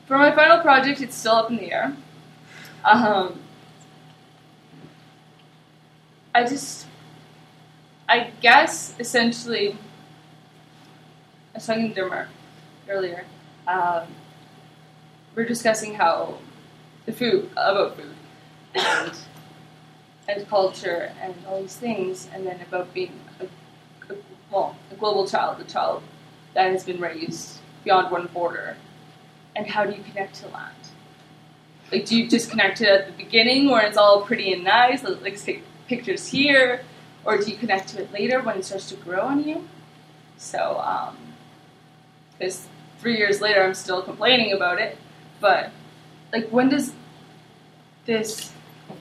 For my final project, it's still up in the air. I guess, essentially, I was talking to Dermer earlier. We're discussing about food, and culture, and all these things, and then about being a global child, a child that has been raised beyond one border, and how do you connect to land? Like, do you just connect to it at the beginning where it's all pretty and nice, like take pictures here, or do you connect to it later when it starts to grow on you? So, because 3 years later I'm still complaining about it, but, like, when does this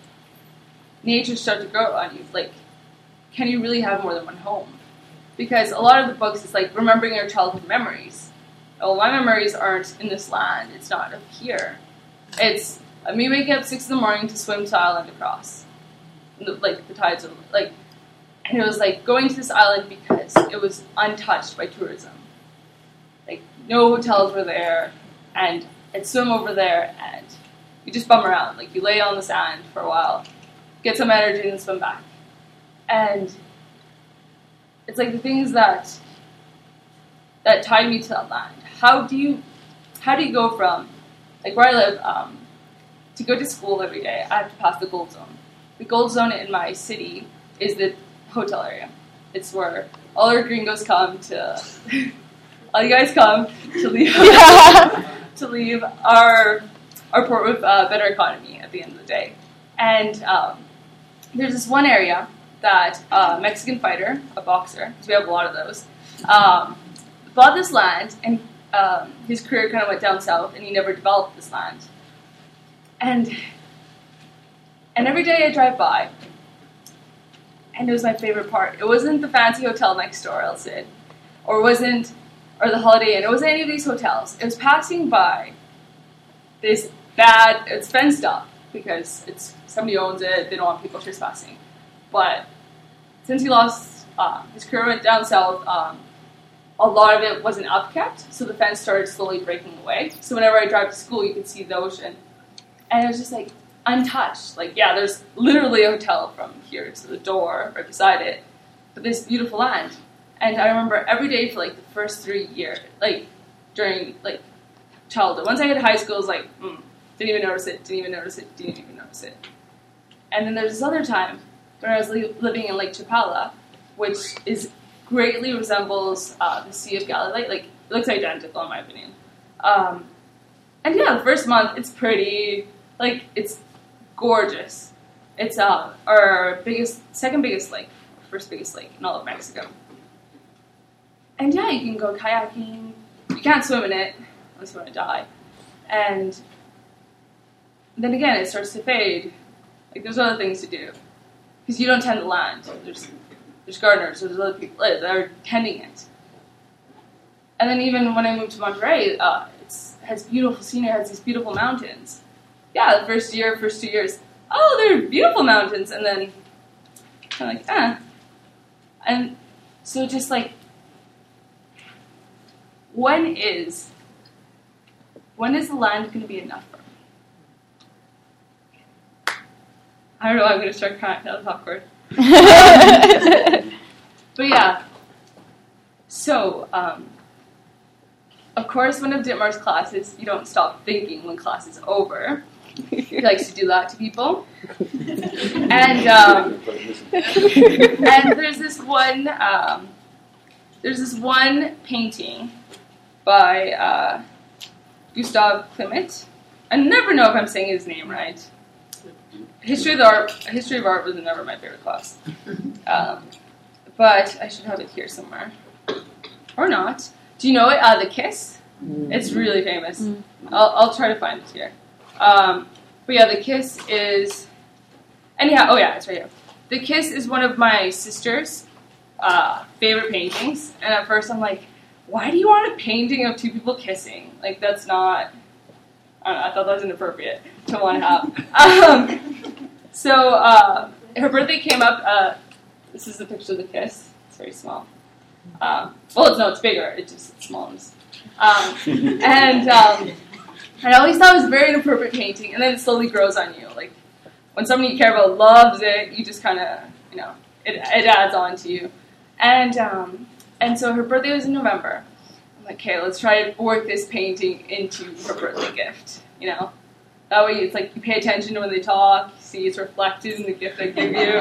nature start to grow on you? Like, can you really have more than one home? Because a lot of the books is like remembering your childhood memories. Oh, my memories aren't in this land. It's not up here. It's me waking up 6 in the morning to swim to Island Across. Like, the tides are, like, and it was like going to this island because it was untouched by tourism. Like, no hotels were there, and I'd swim over there, and you just bum around. Like, you lay on the sand for a while, get some energy, and swim back. And it's like the things that tied me to that land. How do you go from, like, where I live, to go to school every day, I have to pass the Gold Zone. The Gold Zone in my city is the hotel area. It's where all our gringos come to, all you guys come to leave, to leave our port with a better economy at the end of the day. And there's this one area that a Mexican fighter, a boxer, because we have a lot of those, bought this land, and his career kind of went down south, and he never developed this land. And every day I drive by, and it was my favorite part. It wasn't the fancy hotel next door, El Cid, or the Holiday Inn. It wasn't any of these hotels. It was passing by this it's fenced up because somebody owns it. They don't want people trespassing. But since he lost, his career went down south, a lot of it wasn't upkept, so the fence started slowly breaking away. So whenever I drive to school, you could see the ocean. And it was just, like, untouched. Like, yeah, there's literally a hotel from here to the door, right beside it, but this beautiful land. And I remember every day for, like, the first 3 years, like, during, like, childhood. Once I hit high school, it was like, didn't even notice it. And then there's this other time when I was living in Lake Chapala, which greatly resembles the Sea of Galilee. Like, it looks identical in my opinion. And yeah, the first month, it's pretty, like, it's gorgeous. It's our second biggest lake, first biggest lake in all of Mexico. And yeah, you can go kayaking. You can't swim in it unless you want to die. And then again, it starts to fade. Like, there's other things to do. Because you don't tend the land. There's gardeners, there's other people that are tending it. And then even when I moved to Monterey, it has beautiful scenery, it has these beautiful mountains. Yeah, the first 2 years, oh, they're beautiful mountains, and then I'm like, And so just like, when is the land going to be enough for me? I don't know, I'm going to start crying, that was awkward. But yeah, so, of course, one of Dittmar's classes, you don't stop thinking when class is over. He likes to do that to people. And there's this one painting by Gustav Klimt. I never know if I'm saying his name right. History of art was never my favorite class. But I should have it here somewhere. Or not. Do you know it? The Kiss? It's really famous. I'll try to find it here. But yeah, The Kiss is... Anyhow, it's right here. The Kiss is one of my sister's favorite paintings. And at first I'm like, why do you want a painting of two people kissing? Like, that's not... I thought that was inappropriate to want to have. So her birthday came up. This is the picture of the Kiss. It's very small. It's bigger. It's small. And I always thought it was a very inappropriate painting, and then it slowly grows on you. Like, when somebody you care about loves it, you just kind of, it adds on to you. And so her birthday was in November. I'm like, okay, let's try to work this painting into her birthday gift, That way it's like you pay attention to when they talk, you see it's reflected in the gift I give you.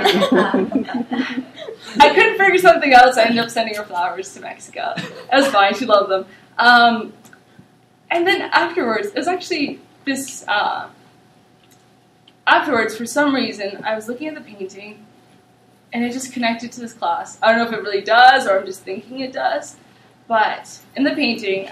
I couldn't figure something out, so I ended up sending her flowers to Mexico. It was fine, she loved them. And then afterwards, it was actually this, afterwards, for some reason, I was looking at the painting, and it just connected to this class. I don't know if it really does, or I'm just thinking it does, but in the painting,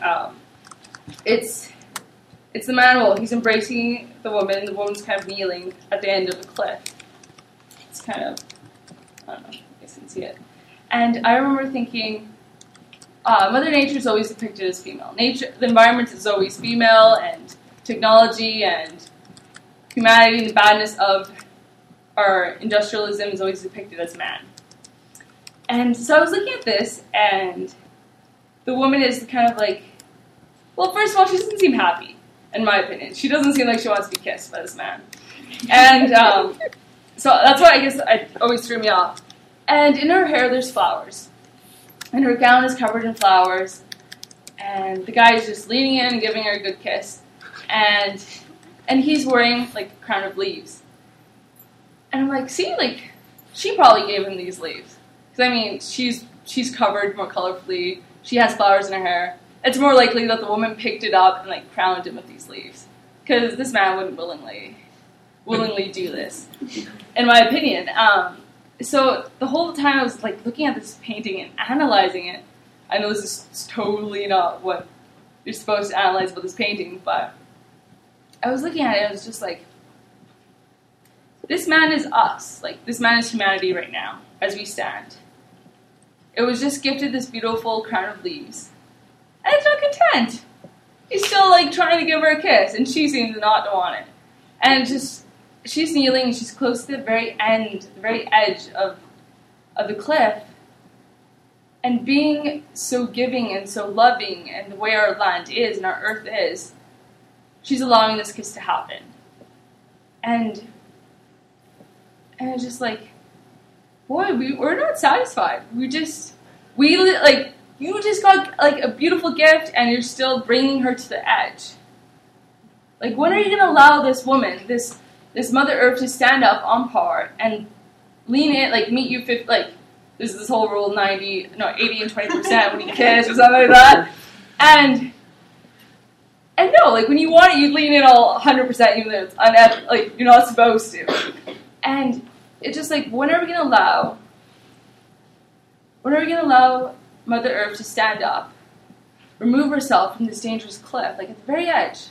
it's the man, well, he's embracing the woman's kind of kneeling at the end of the cliff. It's kind of, I don't know, I guess you can see it. And I remember thinking, Mother Nature is always depicted as female. Nature, the environment is always female, and technology and humanity and the badness of our industrialism is always depicted as man. And so I was looking at this, and the woman is kind of like, well, first of all, she doesn't seem happy, in my opinion. She doesn't seem like she wants to be kissed by this man. And so that's why I guess it always threw me off. And in her hair, there's flowers. And her gown is covered in flowers. And the guy is just leaning in and giving her a good kiss. And he's wearing, like, a crown of leaves. And I'm like, see, like, she probably gave him these leaves. Because, I mean, she's covered more colorfully. She has flowers in her hair. It's more likely that the woman picked it up and, like, crowned him with these leaves. Because this man wouldn't willingly do this, in my opinion. So the whole time I was, like, looking at this painting and analyzing it. I know this is totally not what you're supposed to analyze about this painting, but I was looking at it and I was just like, this man is us. Like, this man is humanity right now, as we stand. It was just gifted this beautiful crown of leaves. And it's not content. He's still, like, trying to give her a kiss, and she seems not to want it. And just, she's kneeling, and she's close to the very end, the very edge of the cliff. And being so giving and so loving, and the way our land is and our earth is, she's allowing this kiss to happen. And it's just like, boy, we're not satisfied. You just got, like, a beautiful gift, and you're still bringing her to the edge. Like, when are you going to allow this woman, this Mother Earth, to stand up on par and lean in, like, meet you, there's this whole rule, 80 and 20% when you kiss or something like that. And no, like, when you want it, you lean in all 100%, even though it's unethical, like, you're not supposed to. And it's just like, when are we going to allow Mother Earth to stand up, remove herself from this dangerous cliff, like, at the very edge?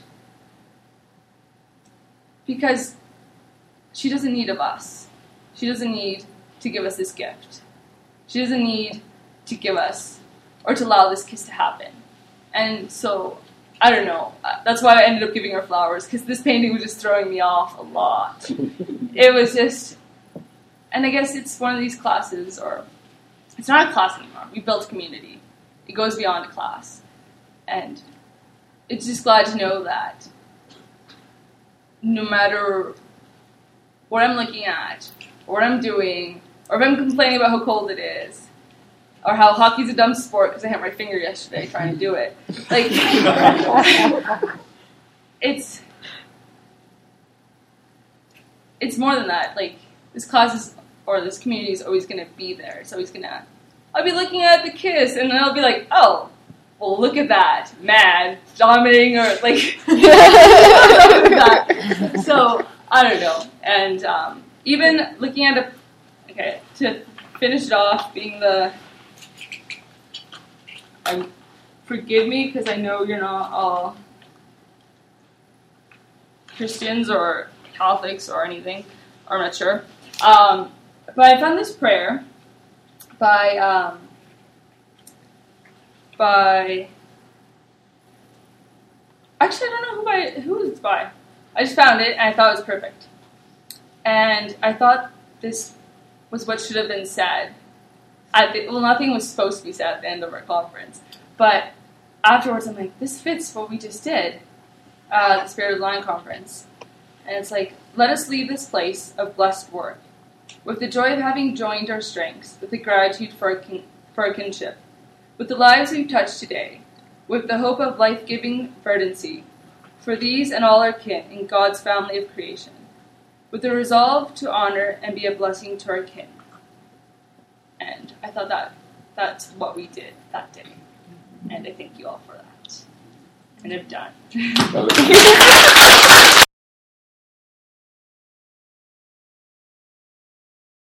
Because she doesn't need of us. She doesn't need to give us this gift. She doesn't need to give us, or to allow this kiss to happen. And so, I don't know. That's why I ended up giving her flowers, because this painting was just throwing me off a lot. It was just, and I guess it's one of these classes, or it's not a class anymore. We built a community. It goes beyond a class. And it's just glad to know that no matter what I'm looking at, or what I'm doing, or if I'm complaining about how cold it is, or how hockey's a dumb sport because I hit my finger yesterday trying to do it. Like, it's more than that. Like, this class is, or this community is always going to be there. It's always going to, I'll be looking at the kiss, and then I'll be like, oh, well, look at that. Man, dominating, or, like, that. So, I don't know. And even looking at to finish it off, being forgive me, because I know you're not all Christians or Catholics or anything, or I'm not sure. But I found this prayer by actually, I don't know who it's by. I just found it, and I thought it was perfect. And I thought this was what should have been said. Nothing was supposed to be said at the end of our conference. But afterwards, I'm like, this fits what we just did. the Spirit of the Line Conference. And it's like, let us leave this place of blessed work with the joy of having joined our strengths, with the gratitude for our kinship, with the lives we've touched today, with the hope of life-giving verdancy for these and all our kin in God's family of creation, with the resolve to honor and be a blessing to our kin. And I thought that's what we did that day. And I thank you all for that. And I'm done.